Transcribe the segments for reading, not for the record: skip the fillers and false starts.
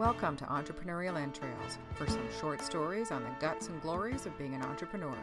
Welcome to Entrepreneurial Entrails for some short stories on the guts and glories of being an entrepreneur.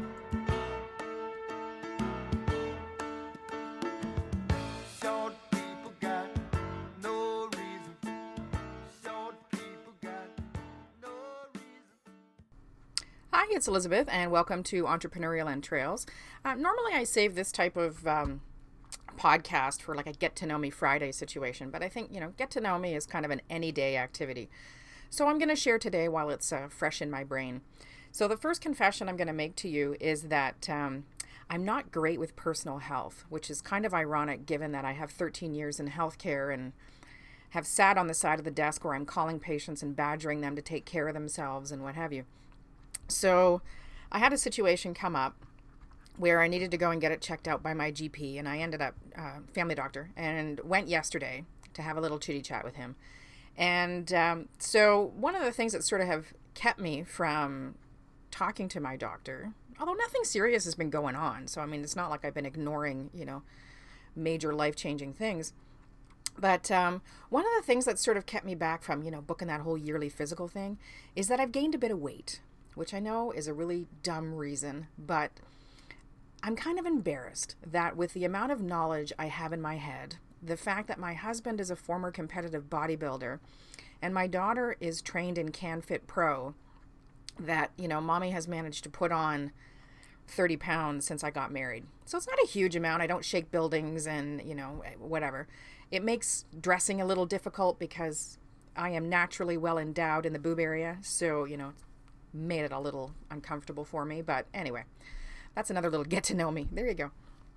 Hi, it's Elizabeth, and welcome to Entrepreneurial Entrails. Normally I save this type of podcast for like a get to know me Friday situation, but I think, get to know me is kind of an any day activity. So I'm going to share today while it's fresh in my brain. So the first confession I'm going to make to you is that I'm not great with personal health, which is kind of ironic given that I have 13 years in healthcare and have sat on the side of the desk where I'm calling patients and badgering them to take care of themselves and what have you. So I had a situation come up where I needed to go and get it checked out by my GP, and I ended up family doctor, and went yesterday to have a little chitty chat with him. And so one of the things that sort of have kept me from talking to my doctor, although nothing serious has been going on, so I mean it's not like I've been ignoring major life-changing things, but one of the things that sort of kept me back from booking that whole yearly physical thing is that I've gained a bit of weight, which I know is a really dumb reason, but I'm kind of embarrassed that with the amount of knowledge I have in my head, the fact that my husband is a former competitive bodybuilder and my daughter is trained in CanFit Pro, that, mommy has managed to put on 30 pounds since I got married. So it's not a huge amount. I don't shake buildings and, whatever. It makes dressing a little difficult because I am naturally well endowed in the boob area. So, it's made it a little uncomfortable for me. But anyway, that's another little get to know me. There you go.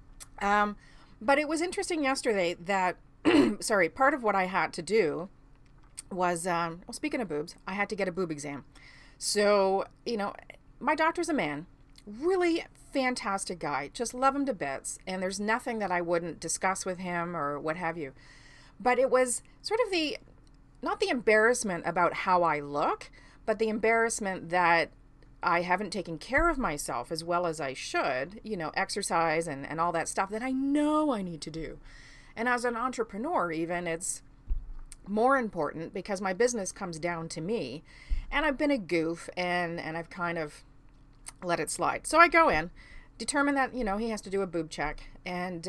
But it was interesting yesterday that, part of what I had to do was, speaking of boobs, I had to get a boob exam. So, my doctor's a man, really fantastic guy, just love him to bits. And there's nothing that I wouldn't discuss with him or what have you. But it was sort of not the embarrassment about how I look, but the embarrassment that I haven't taken care of myself as well as I should, exercise and all that stuff that I know I need to do. And as an entrepreneur, even, it's more important because my business comes down to me, and I've been a goof and I've kind of let it slide. So I go in, determine that, he has to do a boob check. And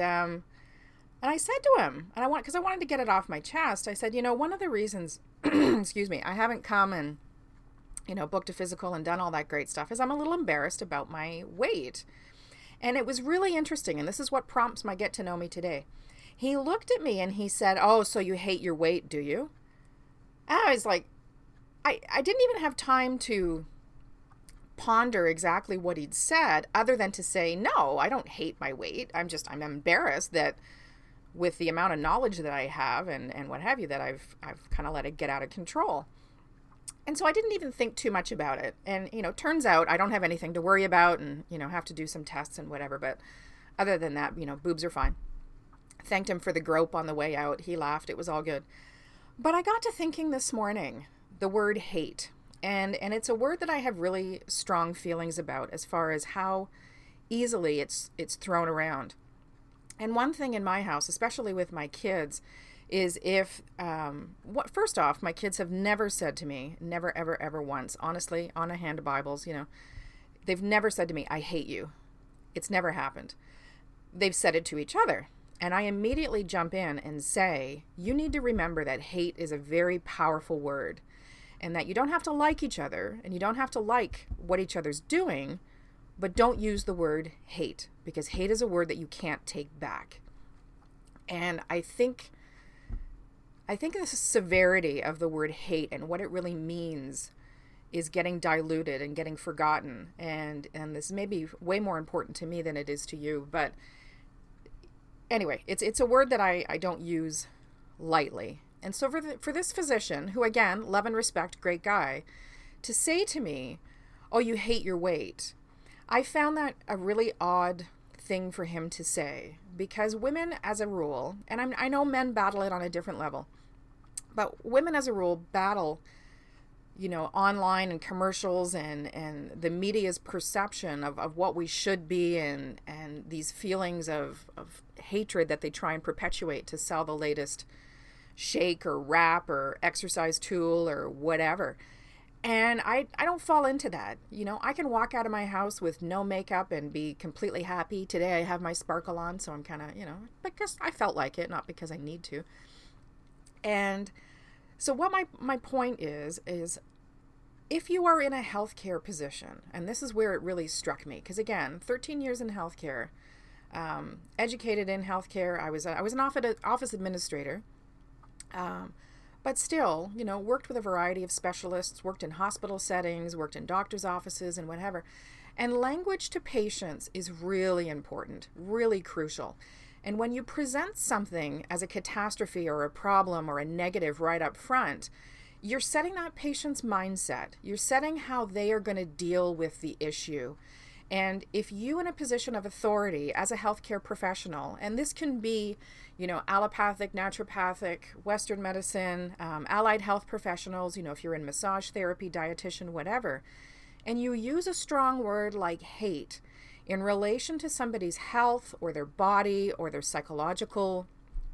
I said to him, because I wanted to get it off my chest, I said, one of the reasons, excuse me, I haven't come and booked a physical and done all that great stuff is I'm a little embarrassed about my weight. And it was really interesting. And this is what prompts my get to know me today. He looked at me and he said, "Oh, so you hate your weight, do you?" And I was like, I didn't even have time to ponder exactly what he'd said other than to say, no, I don't hate my weight. I'm embarrassed that with the amount of knowledge that I have and what have you, that I've kind of let it get out of control. And so I didn't even think too much about it. And, turns out I don't have anything to worry about and, have to do some tests and whatever. But other than that, boobs are fine. Thanked him for the grope on the way out. He laughed. It was all good. But I got to thinking this morning, the word hate. And it's a word that I have really strong feelings about as far as how easily it's thrown around. And one thing in my house, especially with my kids, is first off, my kids have never said to me, never, ever, ever once, honestly, on a hand of Bibles, they've never said to me, "I hate you." It's never happened. They've said it to each other. And I immediately jump in and say, you need to remember that hate is a very powerful word and that you don't have to like each other and you don't have to like what each other's doing, but don't use the word hate because hate is a word that you can't take back. And I think the severity of the word hate and what it really means is getting diluted and getting forgotten. And this may be way more important to me than it is to you. But anyway, it's a word that I don't use lightly. And so for this physician, who again, love and respect, great guy, to say to me, "Oh, you hate your weight," I found that a really odd thing for him to say, because women as a rule, and I know men battle it on a different level, but women as a rule battle, online and commercials and the media's perception of what we should be and these feelings of hatred that they try and perpetuate to sell the latest shake or wrap or exercise tool or whatever. And I don't fall into that. I can walk out of my house with no makeup and be completely happy. Today I have my sparkle on, so I'm kind of, because I felt like it, not because I need to. And so what my point is if you are in a healthcare position, and this is where it really struck me, because again, 13 years in healthcare, educated in healthcare, I was an office administrator, but still, worked with a variety of specialists, worked in hospital settings, worked in doctors' offices and whatever. And language to patients is really important, really crucial. And when you present something as a catastrophe or a problem or a negative right up front, you're setting that patient's mindset. You're setting how they are going to deal with the issue. And if you in a position of authority as a healthcare professional, and this can be, allopathic, naturopathic, Western medicine, allied health professionals, if you're in massage therapy, dietitian, whatever, and you use a strong word like hate in relation to somebody's health or their body or their psychological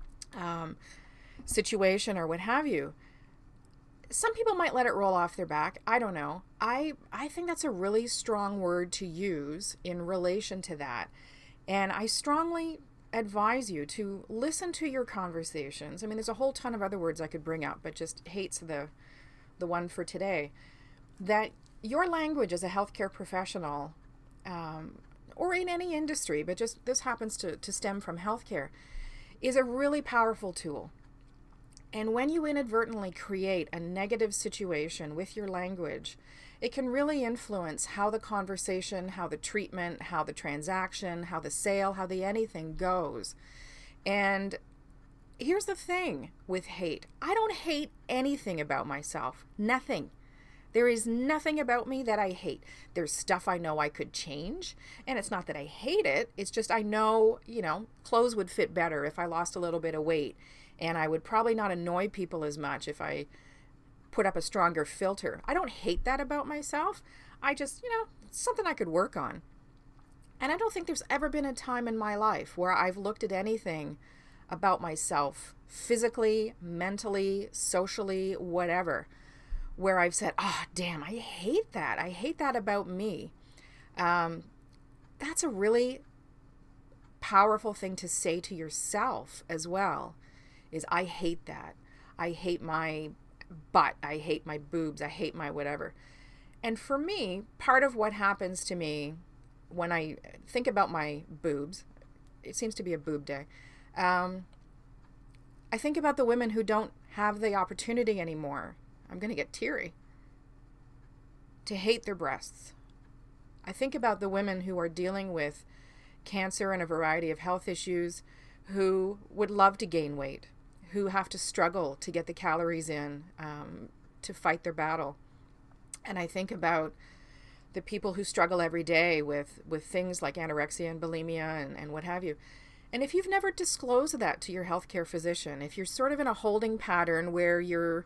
situation or what have you, some people might let it roll off their back. I don't know. I think that's a really strong word to use in relation to that. And I strongly advise you to listen to your conversations. I mean, there's a whole ton of other words I could bring up, but just hate's the one for today. That your language as a healthcare professional, or in any industry, but just this happens to stem from healthcare, is a really powerful tool. And when you inadvertently create a negative situation with your language, it can really influence how the conversation, how the treatment, how the transaction, how the sale, how the anything goes. And here's the thing with hate. I don't hate anything about myself. Nothing. There is nothing about me that I hate. There's stuff I know I could change. And it's not that I hate it. It's just I know, clothes would fit better if I lost a little bit of weight. And I would probably not annoy people as much if I put up a stronger filter. I don't hate that about myself. I just, it's something I could work on. And I don't think there's ever been a time in my life where I've looked at anything about myself, physically, mentally, socially, whatever, where I've said, damn, I hate that. I hate that about me. That's a really powerful thing to say to yourself as well. Is I hate that. I hate my butt. I hate my boobs. I hate my whatever. And for me, part of what happens to me when I think about my boobs, it seems to be a boob day. I think about the women who don't have the opportunity anymore. I'm going to get teary. To hate their breasts. I think about the women who are dealing with cancer and a variety of health issues, who would love to gain weight, who have to struggle to get the calories in to fight their battle. And I think about the people who struggle every day with things like anorexia and bulimia and what have you. And if you've never disclosed that to your healthcare physician, if you're sort of in a holding pattern where you're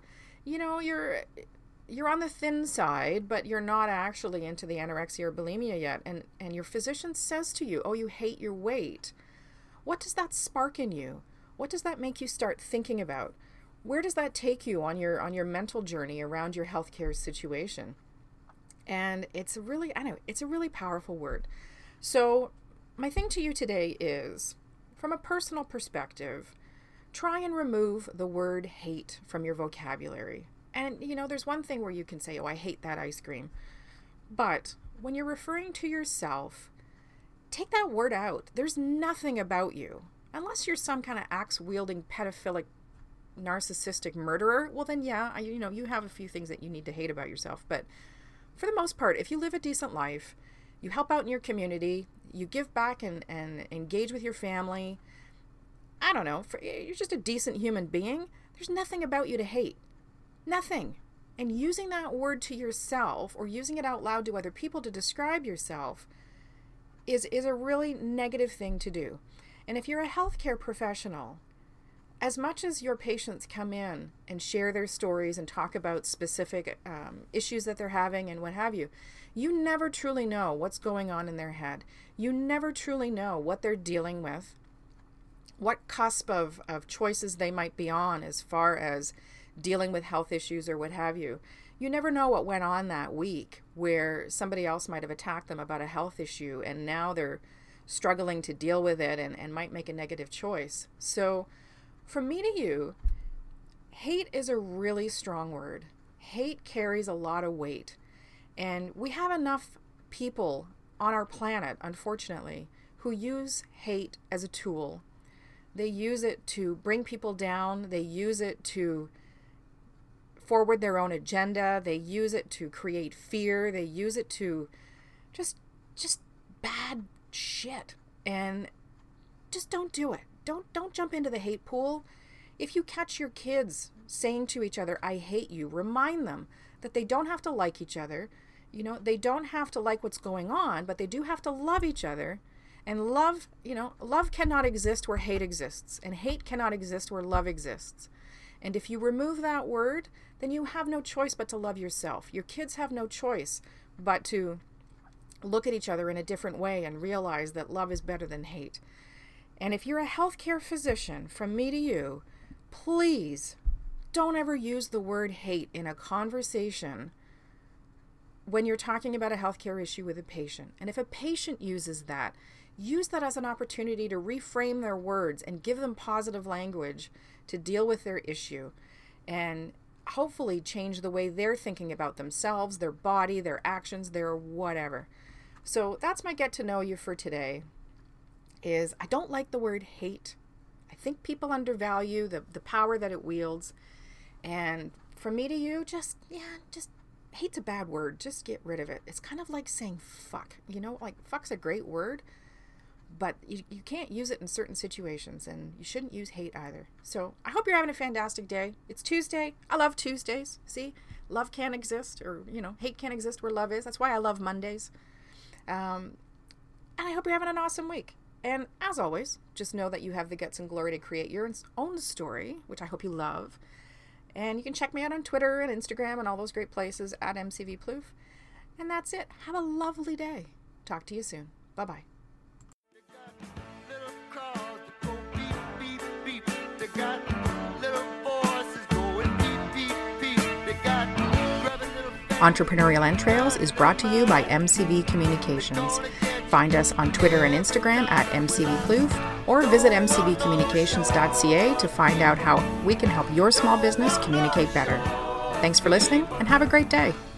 on the thin side, but you're not actually into the anorexia or bulimia yet, and your physician says to you, you hate your weight, what does that spark in you? What does that make you start thinking about? Where does that take you on your mental journey around your healthcare situation? And it's a really powerful word. So my thing to you today is, from a personal perspective, try and remove the word hate from your vocabulary. And, there's one thing where you can say, I hate that ice cream. But when you're referring to yourself, take that word out. There's nothing about you. Unless you're some kind of axe-wielding, pedophilic, narcissistic murderer, well then, yeah, you have a few things that you need to hate about yourself. But for the most part, if you live a decent life, you help out in your community, you give back and engage with your family, I don't know, you're just a decent human being, there's nothing about you to hate. Nothing. And using that word to yourself or using it out loud to other people to describe yourself is a really negative thing to do. And if you're a healthcare professional, as much as your patients come in and share their stories and talk about specific issues that they're having and what have you, you never truly know what's going on in their head. You never truly know what they're dealing with. what cusp of choices they might be on as far as dealing with health issues or what have you. You never know what went on that week where somebody else might have attacked them about a health issue and now they're struggling to deal with it and might make a negative choice. So from me to you, hate is a really strong word. Hate carries a lot of weight. And we have enough people on our planet, unfortunately, who use hate as a tool. They use it to bring people down. They use it to forward their own agenda. They use it to create fear. They use it to just bad shit. And just don't do it. Don't jump into the hate pool. If you catch your kids saying to each other, "I hate you," remind them that they don't have to like each other. You know, they don't have to like what's going on, but they do have to love each other. And love, love cannot exist where hate exists, and hate cannot exist where love exists. And if you remove that word, then you have no choice but to love yourself. Your kids have no choice but to look at each other in a different way and realize that love is better than hate. And if you're a healthcare physician, from me to you, please don't ever use the word hate in a conversation when you're talking about a healthcare issue with a patient. And if a patient uses that, use that as an opportunity to reframe their words and give them positive language to deal with their issue and hopefully change the way they're thinking about themselves, their body, their actions, their whatever. So that's my get to know you for today. Is I don't like the word hate. I think people undervalue the power that it wields. And from me to you, just hate's a bad word. Just get rid of it. It's kind of like saying fuck. Like fuck's a great word, but you can't use it in certain situations, and you shouldn't use hate either. So I hope you're having a fantastic day. It's Tuesday. I love Tuesdays. See, love can't exist, or, hate can't exist where love is. That's why I love Mondays. And I hope you're having an awesome week. And as always, just know that you have the guts and glory to create your own story, which I hope you love. And you can check me out on Twitter and Instagram and all those great places at MCVPloof. And that's it. Have a lovely day. Talk to you soon. Bye-bye. Entrepreneurial Entrails is brought to you by MCV Communications. Find us on Twitter and Instagram at MCVPloof, or visit mcvcommunications.ca to find out how we can help your small business communicate better. Thanks for listening, and have a great day.